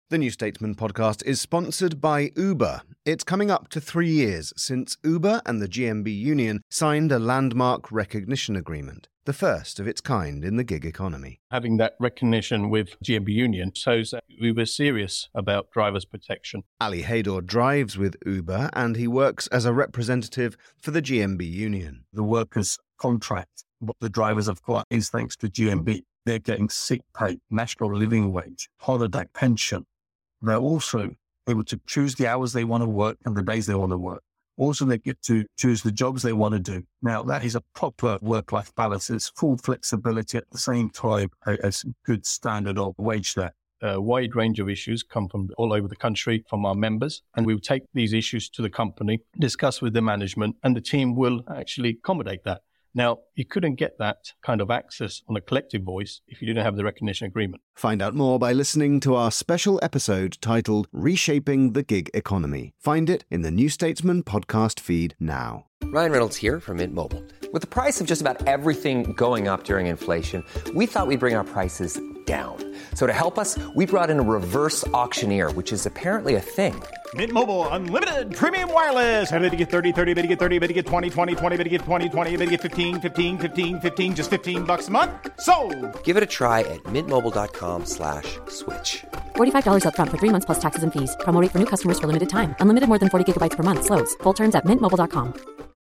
The New Statesman podcast is sponsored by Uber. It's coming up to 3 years since Uber and the GMB Union signed a landmark recognition agreement, the first of its kind in the gig economy. Having that recognition with GMB Union shows that we were serious about drivers' protection. Ali Haydor drives with Uber and he works as a representative for the GMB Union. The workers' contract, what the drivers have got is thanks to GMB. They're getting sick pay, national living wage, holiday pension. They're also able to choose the hours they want to work and the days they want to work. Also, they get to choose the jobs they want to do. Now, that is a proper work-life balance. It's full flexibility at the same time as good standard of wage there. A wide range of issues come from all over the country from our members, and we will take these issues to the company, discuss with the management, and the team will actually accommodate that. Now, you couldn't get that kind of access on a collective voice if you didn't have the recognition agreement. Find out more by listening to our special episode titled Reshaping the Gig Economy. Find it in the New Statesman podcast feed now. Ryan Reynolds here from Mint Mobile. With the price of just about everything going up during inflation, we thought we'd bring our prices down. So to help us, we brought in a reverse auctioneer, which is apparently a thing. Mint Mobile Unlimited Premium Wireless. How to get 30, 30, bit to get 30, bit to get 20, 20, 20, bit to get 20, 20, bit to get 15, 15, 15, 15, just $15 a month? Sold! Give it a try at mintmobile.com/switch. $45 up front for 3 months plus taxes and fees. Promo rate for new customers for limited time. Unlimited more than 40 gigabytes per month. Slows full terms at mintmobile.com.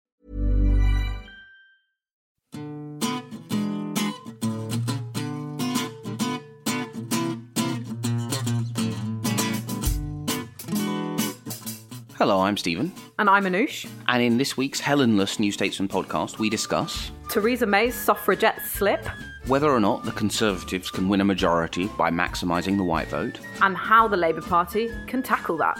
Hello, I'm Stephen. And I'm Anoush. And in this week's Helenless New Statesman podcast, we discuss Theresa May's suffragette slip, whether or not the Conservatives can win a majority by maximising the white vote, and how the Labour Party can tackle that.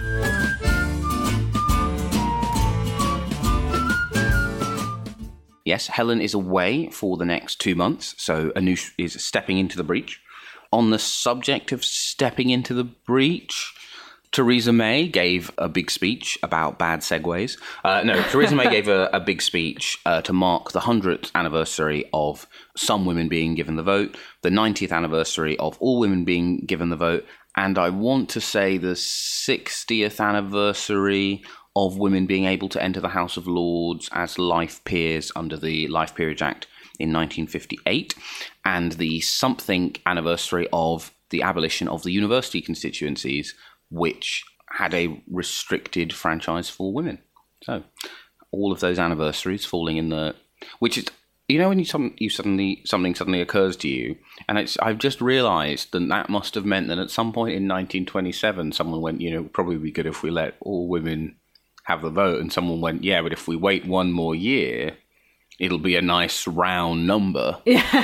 Yes, Helen is away for the next 2 months, so Anoush is stepping into the breach. On the subject of stepping into the breach, Theresa May gave a big speech about bad segues. Theresa May gave a big speech to mark the 100th anniversary of some women being given the vote, the 90th anniversary of all women being given the vote, and I want to say the 60th anniversary of women being able to enter the House of Lords as life peers under the Life Peerage Act in 1958, and the something anniversary of the abolition of the university constituencies, which had a restricted franchise for women. So, all of those anniversaries falling in the... Which is, you know, when something suddenly occurs to you, and I've just realised that must have meant that at some point in 1927, someone went, it would probably be good if we let all women have the vote, and someone went, yeah, but if we wait one more year, it'll be a nice round number.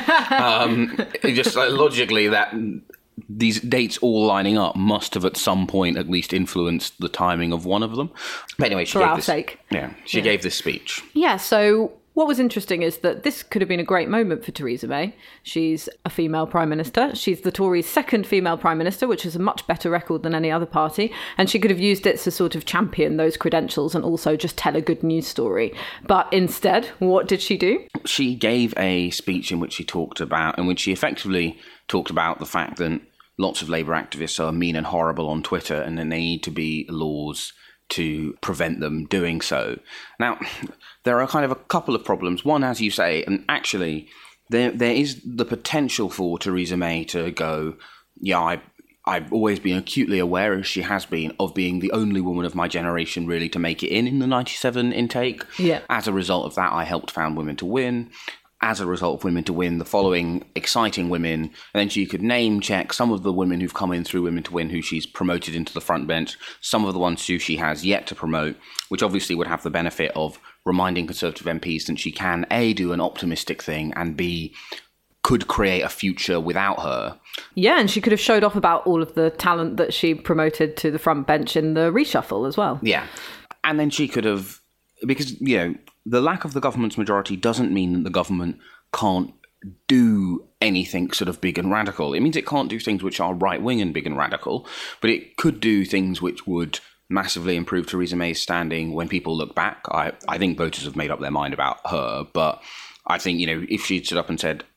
Just logically, that... These dates all lining up must have at some point at least influenced the timing of one of them. But anyway, she gave this speech. Yeah, so what was interesting is that this could have been a great moment for Theresa May. She's a female Prime Minister. She's the Tories' second female Prime Minister, which is a much better record than any other party. And she could have used it to sort of champion those credentials and also just tell a good news story. But instead, what did she do? She gave a speech in which she effectively talked about the fact that lots of Labour activists are mean and horrible on Twitter, and then there need to be laws to prevent them doing so. Now, there are kind of a couple of problems. One, as you say, and actually there is the potential for Theresa May to go, yeah, I've always been acutely aware, as she has been, of being the only woman of my generation really to make it in the 97 intake. Yeah. As a result of that, I helped found Women to Win. As a result of Women to Win, the following exciting women, and then she could name check some of the women who've come in through Women to Win who she's promoted into the front bench, some of the ones who she has yet to promote, which obviously would have the benefit of reminding Conservative MPs that she can, A, do an optimistic thing, and B, could create a future without her. Yeah, and she could have showed off about all of the talent that she promoted to the front bench in the reshuffle as well. Yeah, and then she could have, because, the lack of the government's majority doesn't mean that the government can't do anything sort of big and radical. It means it can't do things which are right-wing and big and radical, but it could do things which would massively improve Theresa May's standing when people look back. I think voters have made up their mind about her, but I think, if she'd stood up and said,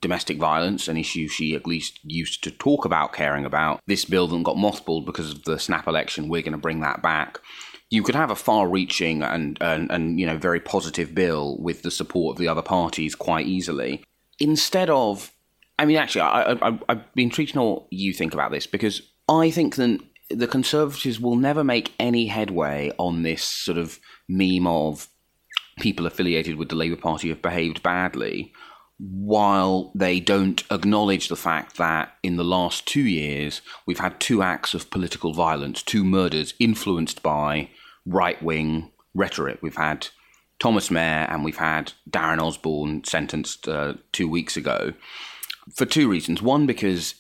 domestic violence, an issue she at least used to talk about caring about. This bill that got mothballed because of the snap election, we're going to bring that back. You could have a far-reaching and very positive bill with the support of the other parties quite easily. Instead of, I mean, actually, I'd be intrigued to know what you think about this, because I think that the Conservatives will never make any headway on this sort of meme of people affiliated with the Labour Party have behaved badly, while they don't acknowledge the fact that in the last 2 years, we've had 2 acts of political violence, 2 murders influenced by right-wing rhetoric. We've had Thomas Mayer and we've had Darren Osborne sentenced 2 weeks ago for 2 reasons. One, because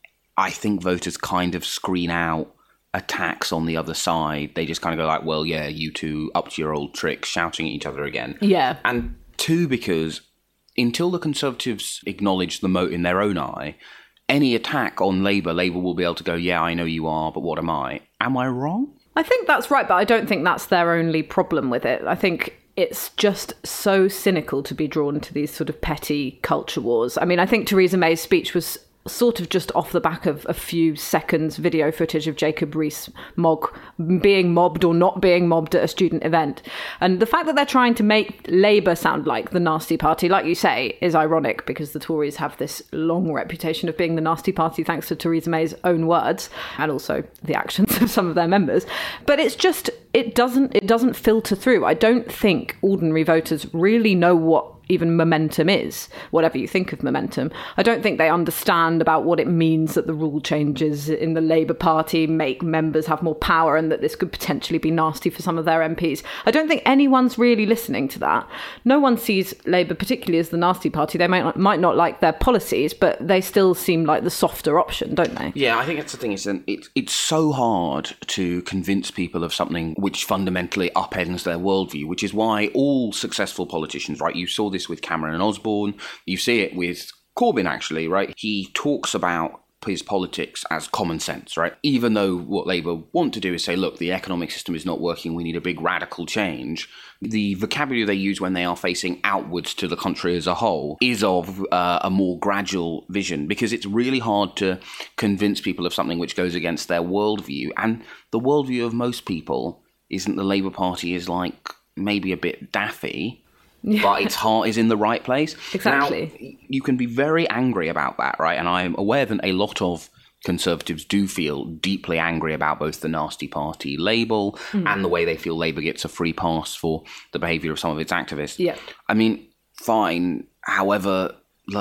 I think voters kind of screen out attacks on the other side. They just kind of go like, well, yeah, you two up to your old tricks, shouting at each other again. Yeah. And 2, because until the Conservatives acknowledge the mote in their own eye, any attack on Labour will be able to go, yeah, I know you are, but what am I? Am I wrong? I think that's right, but I don't think that's their only problem with it. I think it's just so cynical to be drawn to these sort of petty culture wars. I mean, I think Theresa May's speech was sort of just off the back of a few seconds video footage of Jacob Rees-Mogg being mobbed or not being mobbed at a student event. And the fact that they're trying to make Labour sound like the nasty party, like you say, is ironic, because the Tories have this long reputation of being the nasty party thanks to Theresa May's own words and also the actions of some of their members. But it's just, it doesn't filter through. I don't think ordinary voters really know what even momentum is, whatever you think of momentum. I don't think they understand about what it means that the rule changes in the Labour Party make members have more power and that this could potentially be nasty for some of their MPs. I don't think anyone's really listening to that. No one sees Labour particularly as the nasty party. They might not like their policies, but they still seem like the softer option, don't they? Yeah, I think that's the thing. It's so hard to convince people of something which fundamentally upends their worldview, which is why all successful politicians, right, you saw this with Cameron and Osborne, you see it with Corbyn, actually, right? He talks about his politics as common sense, right? Even though what Labour want to do is say, look, the economic system is not working, we need a big radical change. The vocabulary they use when they are facing outwards to the country as a whole is of a more gradual vision, because it's really hard to convince people of something which goes against their worldview. And the worldview of most people isn't the Labour Party is like maybe a bit daffy, but its heart is in the right place. Exactly. Now, you can be very angry about that, right? And I'm aware that a lot of Conservatives do feel deeply angry about both the nasty party label and the way they feel Labour gets a free pass for the behaviour of some of its activists. Yeah. I mean, fine. However,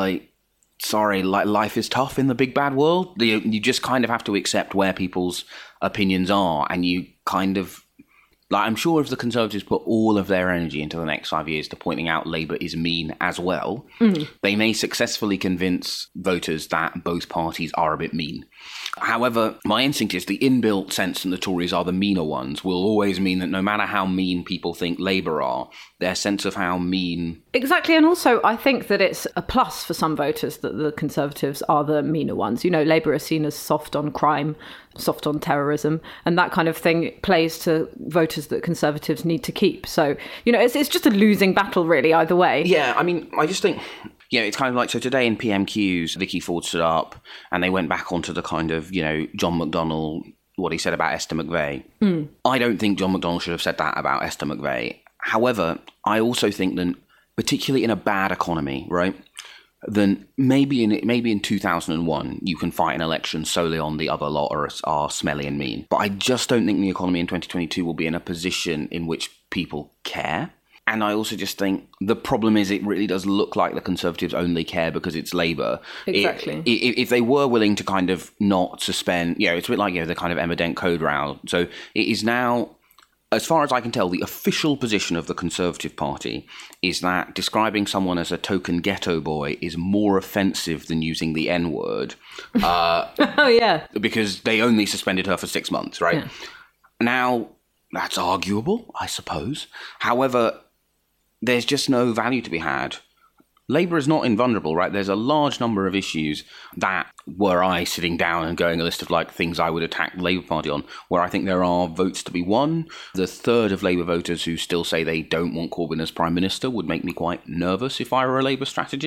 life is tough in the big bad world. You just kind of have to accept where people's opinions are, and you kind of, I'm sure if the Conservatives put all of their energy into the next 5 years to pointing out Labour is mean as well, they may successfully convince voters that both parties are a bit mean. However, my instinct is the inbuilt sense that the Tories are the meaner ones will always mean that no matter how mean people think Labour are, their sense of how mean... Exactly, and also I think that it's a plus for some voters that the Conservatives are the meaner ones. You know, Labour is seen as soft on crime, soft on terrorism, and that kind of thing plays to voters that Conservatives need to keep. So, you know, it's just a losing battle, really, either way. Yeah, I mean, I just think... Yeah, it's kind of like, so today in PMQs, Vicky Ford stood up and they went back onto the kind of, John McDonnell, what he said about Esther McVey. I don't think John McDonnell should have said that about Esther McVey. However, I also think that, particularly in a bad economy, right, then maybe in 2001 you can fight an election solely on the other lot are smelly and mean. But I just don't think the economy in 2022 will be in a position in which people care. And I also just think the problem is it really does look like the Conservatives only care because it's Labour. Exactly. If they were willing to kind of not suspend, it's a bit like the kind of Emma Dent code row. So it is now, as far as I can tell, the official position of the Conservative Party is that describing someone as a token ghetto boy is more offensive than using the N-word. Oh, yeah. Because they only suspended her for 6 months, right? Yeah. Now, that's arguable, I suppose. However, there's just no value to be had. Labour is not invulnerable, right? There's a large number of issues that, were I sitting down and going a list of things I would attack the Labour Party on, where I think there are votes to be won. The third of Labour voters who still say they don't want Corbyn as Prime Minister would make me quite nervous if I were a Labour strategist.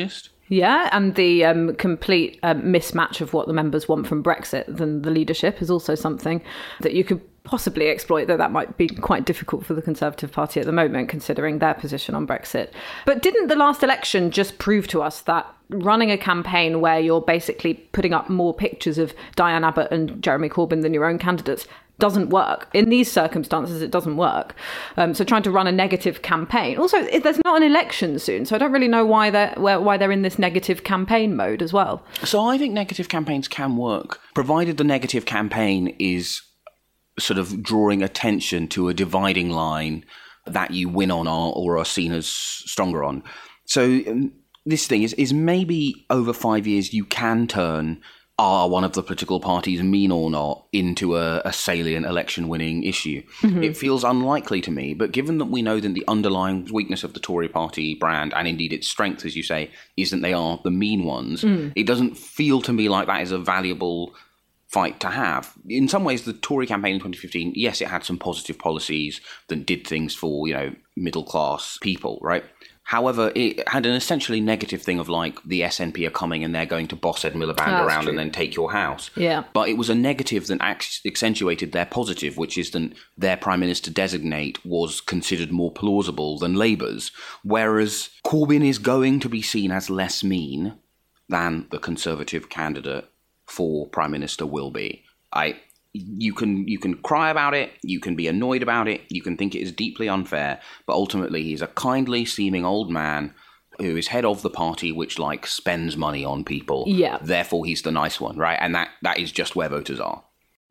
Yeah, and the complete mismatch of what the members want from Brexit than the leadership is also something that you could possibly exploit, though that might be quite difficult for the Conservative Party at the moment, considering their position on Brexit. But didn't the last election just prove to us that running a campaign where you're basically putting up more pictures of Diane Abbott and Jeremy Corbyn than your own candidates doesn't work? In these circumstances, it doesn't work. So trying to run a negative campaign. Also, there's not an election soon, so I don't really know why they're in this negative campaign mode as well. So I think negative campaigns can work, provided the negative campaign is sort of drawing attention to a dividing line that you win on or are seen as stronger on. So this thing is maybe over 5 years you can turn are one of the political parties, mean or not, into a salient election-winning issue. Mm-hmm. It feels unlikely to me, but given that we know that the underlying weakness of the Tory party brand, and indeed its strength, as you say, is that they are the mean ones, it doesn't feel to me like that is a valuable fight to have. In some ways, the Tory campaign in 2015, yes, it had some positive policies that did things for, middle-class people, right? However, it had an essentially negative thing of like the SNP are coming and they're going to boss Ed Miliband around true. And then take your house. Yeah. But it was a negative that accentuated their positive, which is that their Prime Minister designate was considered more plausible than Labour's. Whereas Corbyn is going to be seen as less mean than the Conservative candidate for Prime Minister will be. You can cry about it, you can be annoyed about it, you can think it is deeply unfair, but ultimately he's a kindly seeming old man who is head of the party which spends money on people. Yeah. Therefore he's the nice one, right? And that is just where voters are.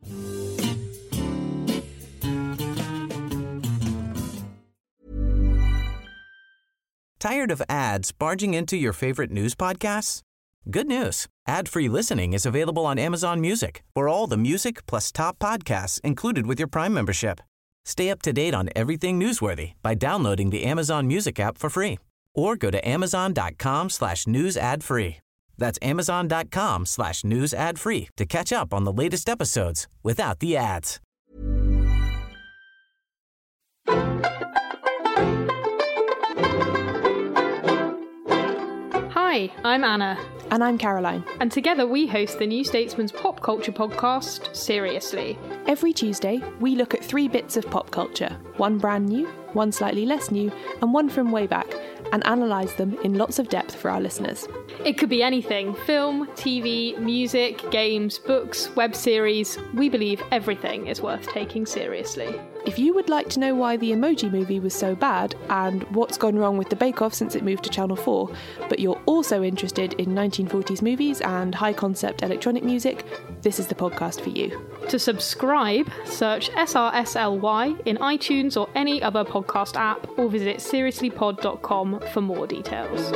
Tired of ads barging into your favorite news podcasts? Good news. Ad-free listening is available on Amazon Music for all the music plus top podcasts included with your Prime membership. Stay up to date on everything newsworthy by downloading the Amazon Music app for free or go to amazon.com/news ad free. That's amazon.com/news ad free to catch up on the latest episodes without the ads. Hi, I'm Anna. And I'm Caroline. And together we host the New Statesman's pop culture podcast, Seriously. Every Tuesday, we look at 3 bits of pop culture, one brand new, one slightly less new, and one from way back, and analyse them in lots of depth for our listeners. It could be anything: film, TV, music, games, books, web series. We believe everything is worth taking seriously. If you would like to know why the Emoji Movie was so bad and what's gone wrong with the Bake Off since it moved to Channel 4, but you're also interested in 1940s movies and high-concept electronic music, this is the podcast for you. To subscribe, search SRSLY in iTunes or any other podcast app, or visit seriouslypod.com for more details.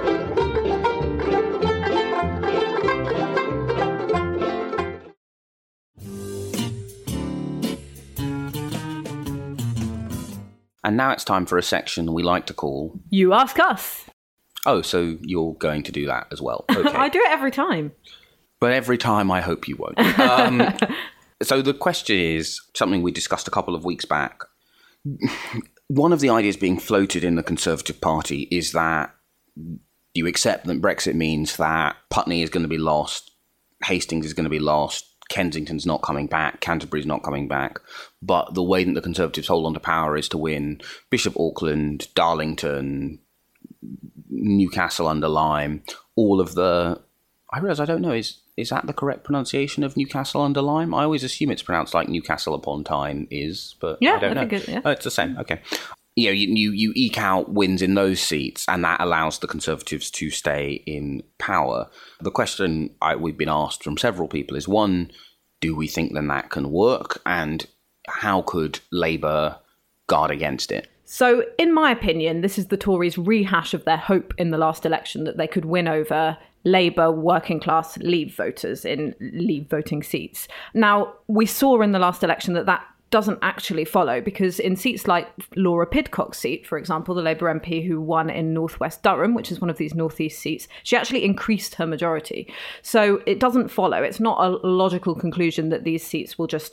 And now it's time for a section we like to call You Ask Us. Oh, so you're going to do that as well. Okay. I do it every time. But every time I hope you won't. So the question is something we discussed a couple of weeks back. One of the ideas being floated in the Conservative Party is that you accept that Brexit means that Putney is going to be lost, Hastings is going to be lost, Kensington's not coming back, Canterbury's not coming back, but the way that the Conservatives hold on to power is to win Bishop Auckland, Darlington, Newcastle under Lyme, all of the... I realise I don't know, is that the correct pronunciation of Newcastle under Lyme? I always assume it's pronounced like Newcastle upon Tyne is, but I don't know. Think Oh, it's the same, okay. You eke out wins in those seats, and that allows the Conservatives to stay in power. The question we've been asked from several people is, one, do we think then that can work? And how could Labour guard against it? So, in my opinion, this is the Tories' rehash of their hope in the last election that they could win over Labour working class Leave voters in Leave voting seats. Now, we saw in the last election that doesn't actually follow, because in seats like Laura Pidcock's seat, for example, the Labour MP who won in North West Durham, which is one of these northeast seats, she actually increased her majority. So it doesn't follow. It's not a logical conclusion that these seats will just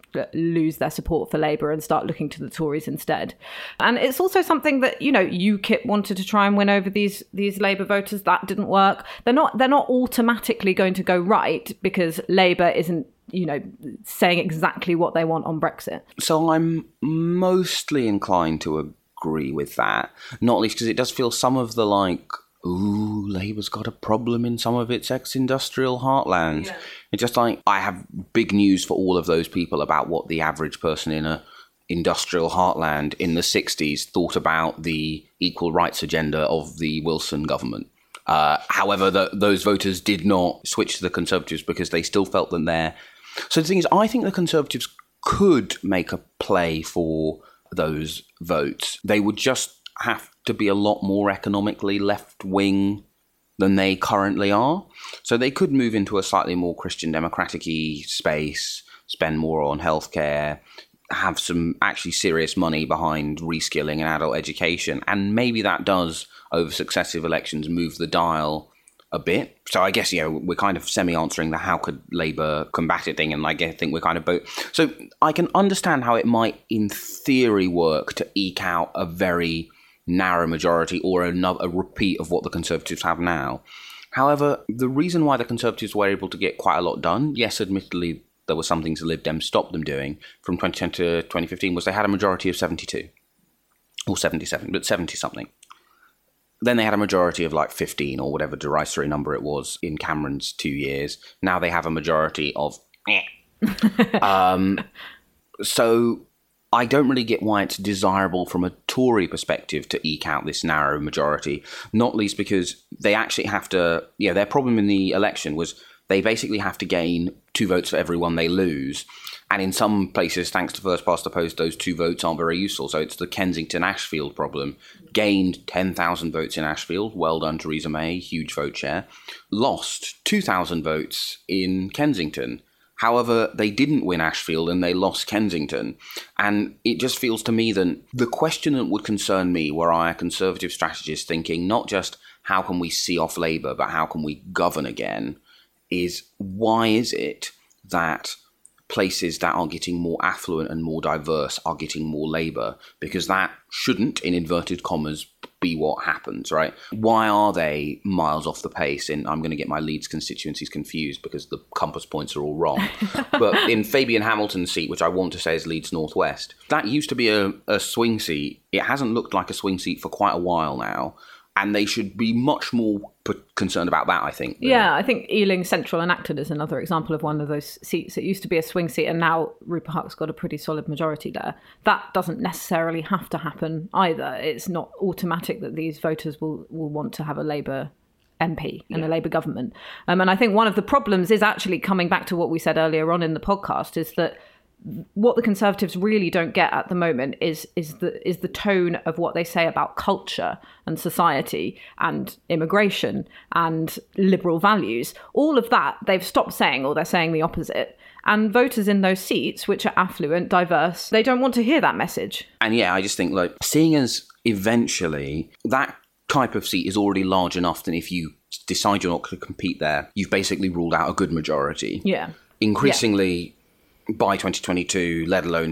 lose their support for Labour and start looking to the Tories instead. And it's also something that, UKIP wanted to try and win over these Labour voters. That didn't work. They're not automatically going to go right because Labour isn't, saying exactly what they want on Brexit. So I'm mostly inclined to agree with that, not least because it does feel some of the Labour's got a problem in some of its ex-industrial heartlands. Yeah. It's just I have big news for all of those people about what the average person in a industrial heartland in the 60s thought about the equal rights agenda of the Wilson government. However, those voters did not switch to the Conservatives because they still felt that they're... So the thing is, I think the Conservatives could make a play for those votes. They would just have to be a lot more economically left-wing than they currently are. So they could move into a slightly more Christian Democratic-y space, spend more on healthcare, have some actually serious money behind reskilling and adult education, and maybe that does, over successive elections, move the dial a bit. So I guess, we're kind of semi-answering the how could Labour combat it thing, and I think we're kind of both. So I can understand how it might, in theory, work to eke out a very narrow majority or a repeat of what the Conservatives have now. However, the reason why the Conservatives were able to get quite a lot done, yes, admittedly, there were some things the Lib Dems stopped them doing from 2010 to 2015, was they had a majority of 72 or 77, but 70-something. Then they had a majority of 15 or whatever derisory number it was in Cameron's 2 years. Now they have a majority of so I don't really get why it's desirable from a Tory perspective to eke out this narrow majority, not least because they actually have to... their problem in the election was they basically have to gain 2 votes for every one they lose. And in some places, thanks to first past the post, those 2 votes aren't very useful. So it's the Kensington-Ashfield problem. Gained 10,000 votes in Ashfield. Well done, Theresa May. Huge vote share. Lost 2,000 votes in Kensington. However, they didn't win Ashfield and they lost Kensington. And it just feels to me that the question that would concern me were I a Conservative strategist thinking not just how can we see off Labour, but how can we govern again, is why is it that places that are getting more affluent and more diverse are getting more Labour? Because that shouldn't, in inverted commas, be what happens, right? Why are they miles off the pace? And I'm going to get my Leeds constituencies confused because the compass points are all wrong. But in Fabian Hamilton's seat, which I want to say is Leeds North West, that used to be a swing seat. It hasn't looked like a swing seat for quite a while now. And they should be much more concerned about that, I think. Yeah, I think Ealing Central and Acton is another example of one of those seats. It used to be a swing seat, and now Rupert Huck's got a pretty solid majority there. That doesn't necessarily have to happen either. It's not automatic that these voters will want to have a Labour MP and a Labour government. And I think one of the problems is actually coming back to what we said earlier on in the podcast, is that what the Conservatives really don't get at the moment is the tone of what they say about culture and society and immigration and liberal values. All of that they've stopped saying, or they're saying the opposite. And voters in those seats, which are affluent, diverse, they don't want to hear that message. And I just think seeing as eventually that type of seat is already large enough that if you decide you're not going to compete there, you've basically ruled out a good majority. Yeah. Increasingly, by 2022, let alone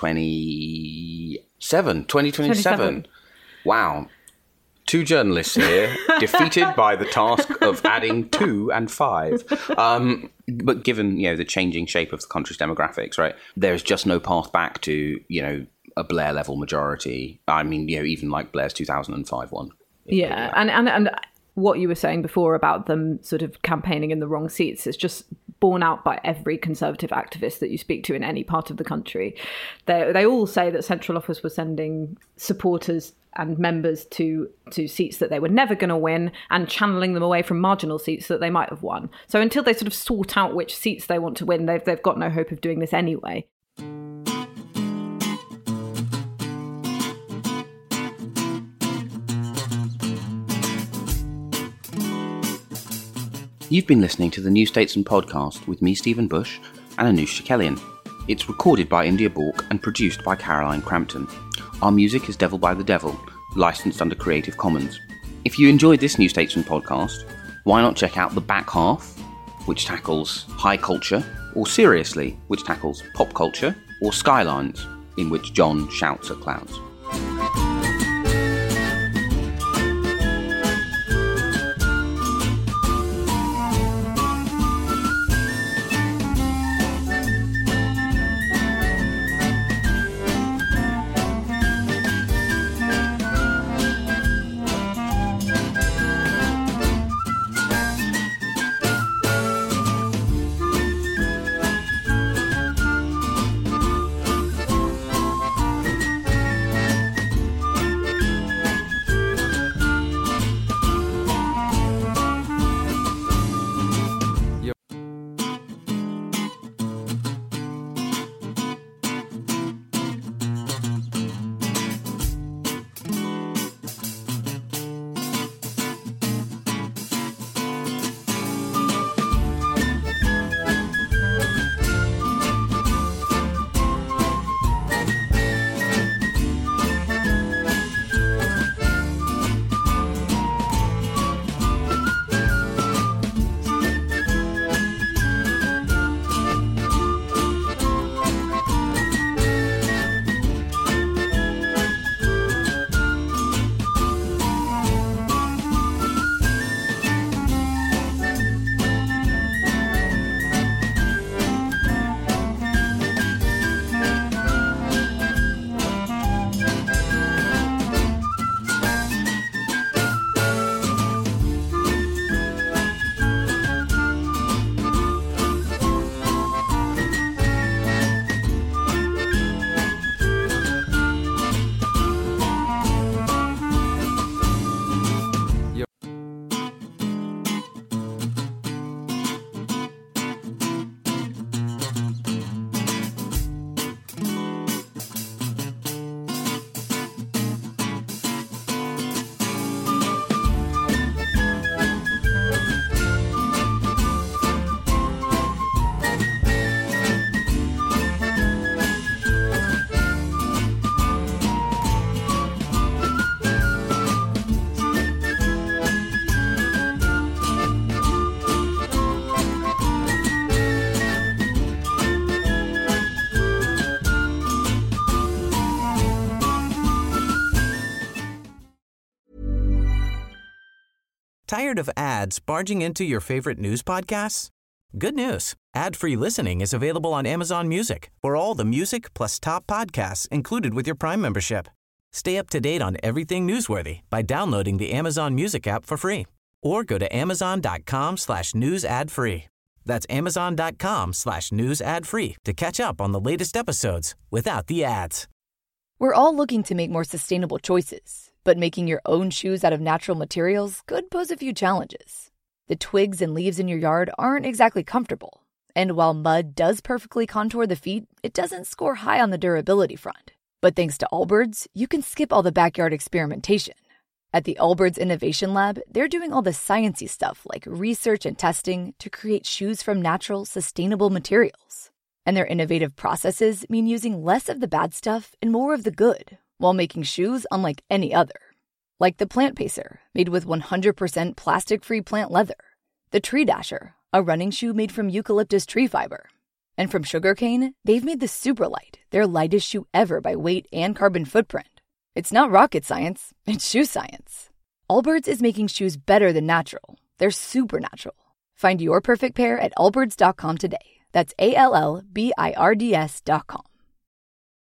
2027. Wow. 2 journalists here, defeated by the task of adding 2 and 5. But given, the changing shape of the country's demographics, right, there's just no path back to, a Blair-level majority. I mean, even like Blair's 2005 one. Yeah, and what you were saying before about them sort of campaigning in the wrong seats is just borne out by every Conservative activist that you speak to in any part of the country. They all say that Central Office was sending supporters and members to seats that they were never going to win and channeling them away from marginal seats that they might have won. So until they sort of sort out which seats they want to win, they've got no hope of doing this anyway. You've been listening to the New Statesman podcast with me, Stephen Bush, and Anoosh Chakelian. It's recorded by India Bork and produced by Caroline Crampton. Our music is Devil by the Devil, licensed under Creative Commons. If you enjoyed this New Statesman podcast, why not check out The Back Half, which tackles high culture, or Seriously, which tackles pop culture, or Skylines, in which John shouts at clouds. Tired of ads barging into your favorite news podcasts? Good news. Ad-free listening is available on Amazon Music for all the music plus top podcasts included with your Prime membership. Stay up to date on everything newsworthy by downloading the Amazon Music app for free or go to amazon.com/news ad free. That's amazon.com/news ad free to catch up on the latest episodes without the ads. We're all looking to make more sustainable choices, but making your own shoes out of natural materials could pose a few challenges. The twigs and leaves in your yard aren't exactly comfortable. And while mud does perfectly contour the feet, it doesn't score high on the durability front. But thanks to Allbirds, you can skip all the backyard experimentation. At the Allbirds Innovation Lab, they're doing all the sciencey stuff like research and testing to create shoes from natural, sustainable materials. And their innovative processes mean using less of the bad stuff and more of the good, while making shoes unlike any other. Like the Plant Pacer, made with 100% plastic-free plant leather. The Tree Dasher, a running shoe made from eucalyptus tree fiber. And from Sugarcane, they've made the Superlight, their lightest shoe ever by weight and carbon footprint. It's not rocket science, it's shoe science. Allbirds is making shoes better than natural. They're supernatural. Find your perfect pair at allbirds.com today. That's ALLBIRDS.com.